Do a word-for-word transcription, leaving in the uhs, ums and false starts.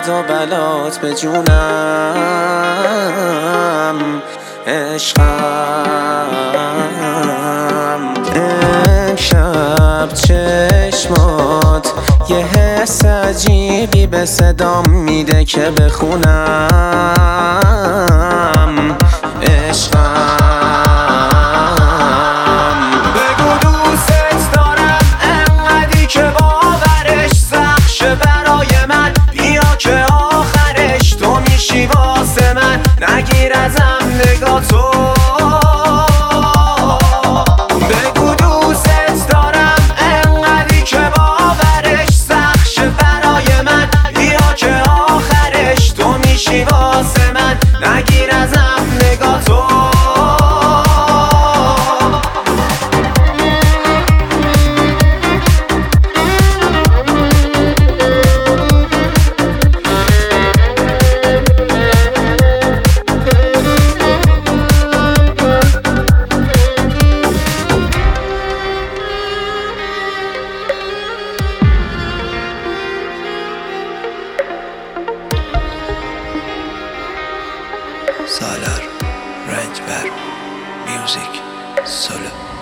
درد و بلات به جونم عشقم. امشب چشمات یه حس عجیبی به صدام میده که بخونم عشقم. بگو دوست دارم انقدی که باورش سخت شه برای من، بیا که آخرش تو میشی واسه من، نگیر ازم نگاه تو. بگو دوست دارم انقدی که باورش سخت شه برای من، بیا که آخرش تو میشی واسه من، نگیر ازم نگاه تو. سالار رنجبر میوزیک سولو.